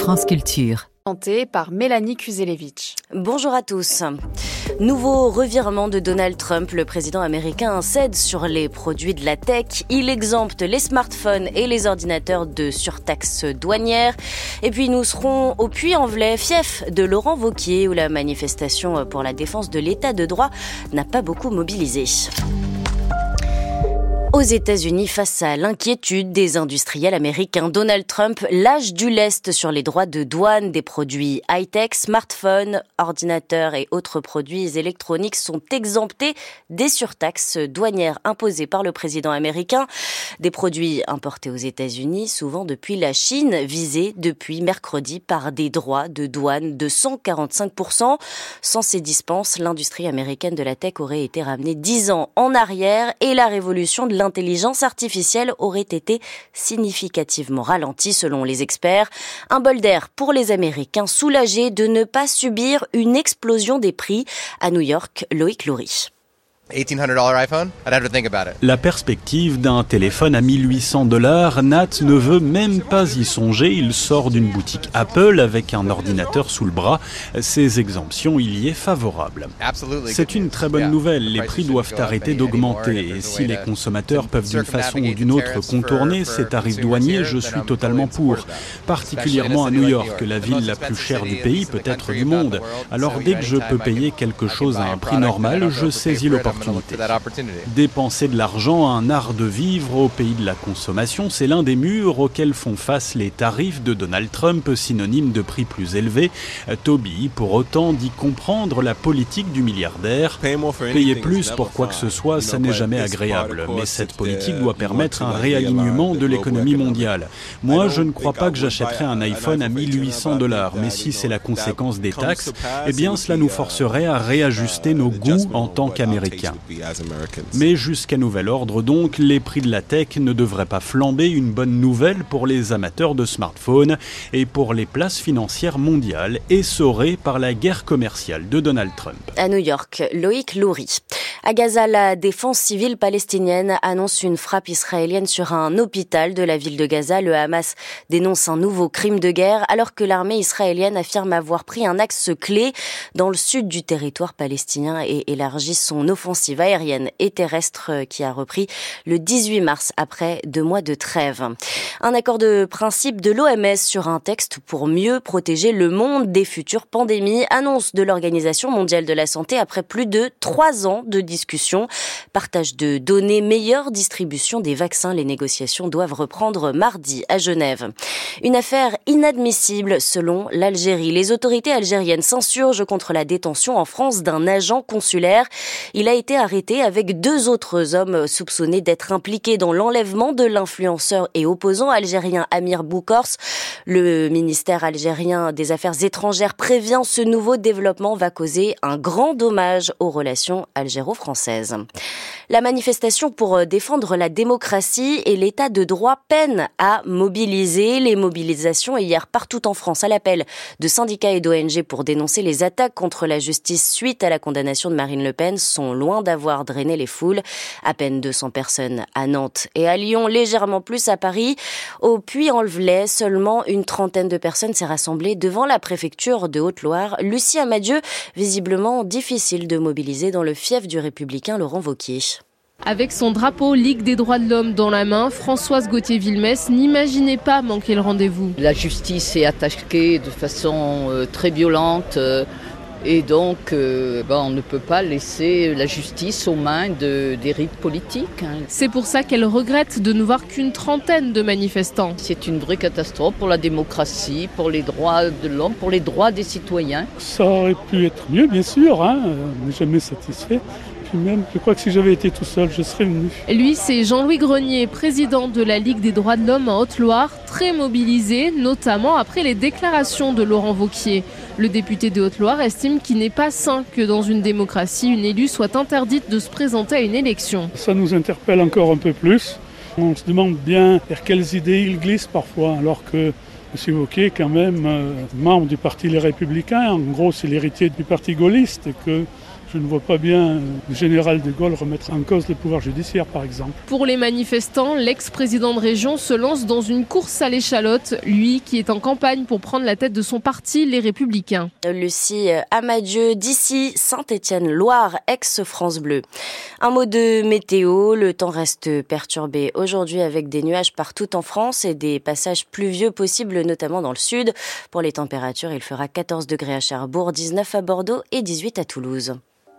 France Culture. Présenté par Mélanie Kuzelevich. Bonjour à tous. Nouveau revirement de Donald Trump. Le président américain cède sur les produits de la tech. Il exempte les smartphones et les ordinateurs de surtaxes douanières. Et puis nous serons au Puy-en-Velay, fief de Laurent Wauquiez, où la manifestation pour la défense de l'état de droit n'a pas beaucoup mobilisé. Aux États-Unis, face à l'inquiétude des industriels américains, Donald Trump lâche du lest sur les droits de douane des produits high-tech. Smartphones, ordinateurs et autres produits électroniques sont exemptés des surtaxes douanières imposées par le président américain. Des produits importés aux États-Unis, souvent depuis la Chine, visés depuis mercredi par des droits de douane de 145%. Sans ces dispenses, l'industrie américaine de la tech aurait été ramenée 10 ans en arrière et la révolution de l'intelligence artificielle aurait été significativement ralentie selon les experts. Un bol d'air pour les Américains soulagés de ne pas subir une explosion des prix. À New York, Loïc Loury. $1,800 iPhone? I'd have to think about it. La perspective d'un téléphone à $1,800, Nat ne veut même pas y songer. Il sort d'une boutique Apple avec un ordinateur sous le bras. Ces exemptions, il y est favorable. C'est une très bonne nouvelle. Les prix doivent arrêter d'augmenter. Et si les consommateurs peuvent d'une façon ou d'une autre contourner ces tarifs douaniers, je suis totalement pour. Particulièrement à New York, la ville la plus chère du pays, peut-être du monde. Alors dès que je peux payer quelque chose à un prix normal, je saisis l'opportunité. Dépenser de l'argent, un art de vivre au pays de la consommation, c'est l'un des murs auxquels font face les tarifs de Donald Trump, synonyme de prix plus élevés. Toby, pour autant, dit comprendre la politique du milliardaire. Payer plus pour quoi que ce soit, ça n'est jamais agréable. Mais cette politique doit permettre un réalignement de l'économie mondiale. Moi, je ne crois pas que j'achèterais un iPhone à $1,800. Mais si c'est la conséquence des taxes, eh bien, cela nous forcerait à réajuster nos goûts en tant qu'Américains. Mais jusqu'à nouvel ordre donc, les prix de la tech ne devraient pas flamber, une bonne nouvelle pour les amateurs de smartphones et pour les places financières mondiales essorées par la guerre commerciale de Donald Trump. À New York, Loïc Loury. À Gaza, la défense civile palestinienne annonce une frappe israélienne sur un hôpital de la ville de Gaza. Le Hamas dénonce un nouveau crime de guerre alors que l'armée israélienne affirme avoir pris un axe clé dans le sud du territoire palestinien et élargi son offensive aérienne et terrestre qui a repris le 18 mars après 2 mois de trêve. Un accord de principe de l'OMS sur un texte pour mieux protéger le monde des futures pandémies, annonce de l'Organisation mondiale de la santé après plus de 3 ans de discussion. Partage de données, meilleure distribution des vaccins. Les négociations doivent reprendre mardi à Genève. Une affaire inadmissible selon l'Algérie. Les autorités algériennes s'insurgent contre la détention en France d'un agent consulaire. Il a été arrêté avec 2 autres hommes soupçonnés d'être impliqués dans l'enlèvement de l'influenceur et opposant algérien Amir Boukors. Le ministère algérien des Affaires étrangères prévient ce nouveau développement va causer un grand dommage aux relations algéro-françaises. La manifestation pour défendre la démocratie et l'état de droit peine à mobiliser. Les mobilisations hier partout en France à l'appel de syndicats et d'ONG pour dénoncer les attaques contre la justice suite à la condamnation de Marine Le Pen sont loin d'avoir drainé les foules. À peine 200 personnes à Nantes et à Lyon, légèrement plus à Paris. Au Puy-en-Velay, seulement une trentaine de personnes s'est rassemblée devant la préfecture de Haute-Loire. Lucie Amadieu, visiblement difficile de mobiliser dans le fief du républicain Laurent Wauquiez. Avec son drapeau Ligue des droits de l'homme dans la main, Françoise Gauthier-Villemesse n'imaginait pas manquer le rendez-vous. La justice est attaquée de façon très violente et donc on ne peut pas laisser la justice aux mains d'érites politiques. C'est pour ça qu'elle regrette de ne voir qu'une trentaine de manifestants. C'est une vraie catastrophe pour la démocratie, pour les droits de l'homme, pour les droits des citoyens. Ça aurait pu être mieux, bien sûr, on n'est jamais satisfait. Même, je crois que si j'avais été tout seul, je serais venu. Lui, c'est Jean-Louis Grenier, président de la Ligue des droits de l'homme en Haute-Loire, très mobilisé, notamment après les déclarations de Laurent Wauquiez. Le député de Haute-Loire estime qu'il n'est pas sain que dans une démocratie, une élue soit interdite de se présenter à une élection. Ça nous interpelle encore un peu plus. On se demande bien vers quelles idées il glisse parfois, alors que M. Wauquiez est quand même membre du Parti Les Républicains. En gros, c'est l'héritier du Parti gaulliste et que Je ne vois pas bien le général de Gaulle remettre en cause le pouvoir judiciaire, par exemple. Pour les manifestants, l'ex-président de région se lance dans une course à l'échalote, lui qui est en campagne pour prendre la tête de son parti, les Républicains. Lucie Amadieu, d'ici Saint-Étienne-Loire, ex-France Bleu. Un mot de météo, le temps reste perturbé aujourd'hui avec des nuages partout en France et des passages pluvieux possibles, notamment dans le sud. Pour les températures, il fera 14 degrés à Cherbourg, 19 à Bordeaux et 18 à Toulouse.